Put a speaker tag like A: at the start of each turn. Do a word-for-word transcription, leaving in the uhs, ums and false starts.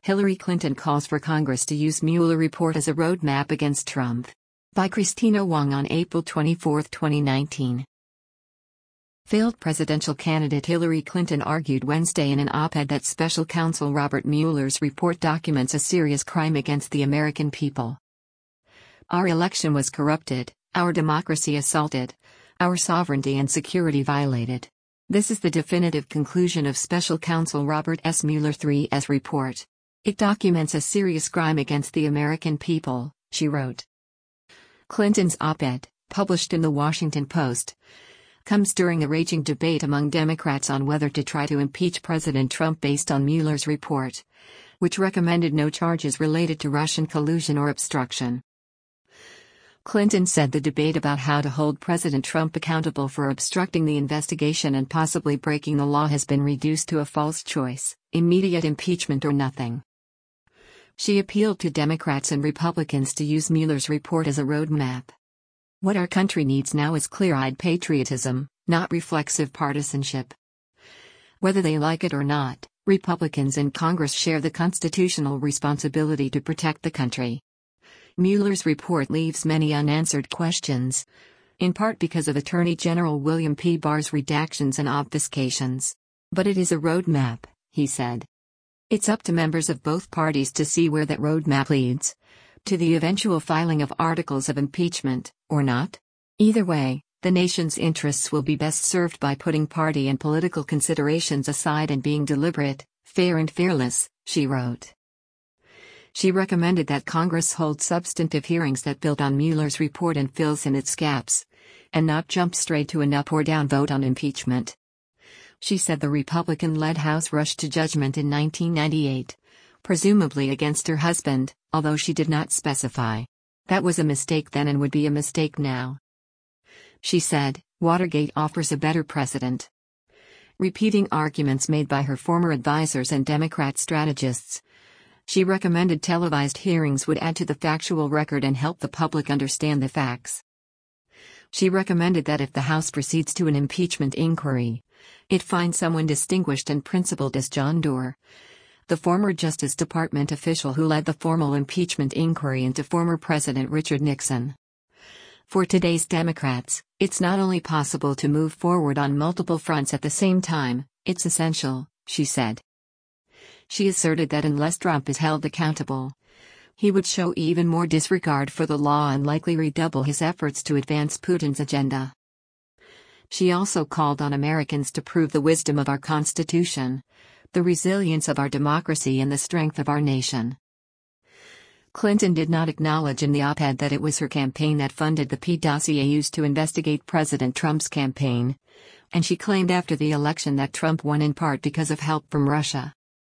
A: Hillary Clinton calls for Congress to use Mueller report as a roadmap against Trump. By Christina Wong on April twenty-fourth, twenty nineteen. Failed presidential candidate Hillary Clinton argued Wednesday in an op-ed that Special Counsel Robert Mueller's report documents a serious crime against the American people. Our election was corrupted, our democracy assaulted, our sovereignty and security violated. This is the definitive conclusion of Special Counsel Robert S. Mueller the third's report. It documents a serious crime against the American people, she wrote. Clinton's op-ed, published in the Washington Post, comes during a raging debate among Democrats on whether to try to impeach President Trump based on Mueller's report, which recommended no charges related to Russian collusion or obstruction. Clinton said the debate about how to hold President Trump accountable for obstructing the investigation and possibly breaking the law has been reduced to a false choice: immediate impeachment or nothing. She appealed to Democrats and Republicans to use Mueller's report as a roadmap. What our country needs now is clear-eyed patriotism, not reflexive partisanship. Whether they like it or not, Republicans in Congress share the constitutional responsibility to protect the country. Mueller's report leaves many unanswered questions, in part because of Attorney General William P. Barr's redactions and obfuscations. But it is a roadmap, he said. It's up to members of both parties to see where that roadmap leads. To the eventual filing of articles of impeachment, or not? Either way, the nation's interests will be best served by putting party and political considerations aside and being deliberate, fair and fearless, she wrote. She recommended that Congress hold substantive hearings that build on Mueller's report and fills in its gaps, and not jump straight to an up or down vote on impeachment. She said the Republican-led House rushed to judgment in nineteen ninety-eight, presumably against her husband, although she did not specify. That was a mistake then and would be a mistake now. She said, Watergate offers a better precedent. Repeating arguments made by her former advisers and Democrat strategists, she recommended televised hearings would add to the factual record and help the public understand the facts. She recommended that if the House proceeds to an impeachment inquiry, it find someone distinguished and principled as John Doerr, the former Justice Department official who led the formal impeachment inquiry into former President Richard Nixon. For today's Democrats, it's not only possible to move forward on multiple fronts at the same time, it's essential, she said. She asserted that unless Trump is held accountable, he would show even more disregard for the law and likely redouble his efforts to advance Putin's agenda. She also called on Americans to prove the wisdom of our Constitution, the resilience of our democracy and the strength of our nation. Clinton did not acknowledge in the op-ed that it was her campaign that funded the P dossier used to investigate President Trump's campaign, and she claimed after the election that Trump won in part because of help from Russia.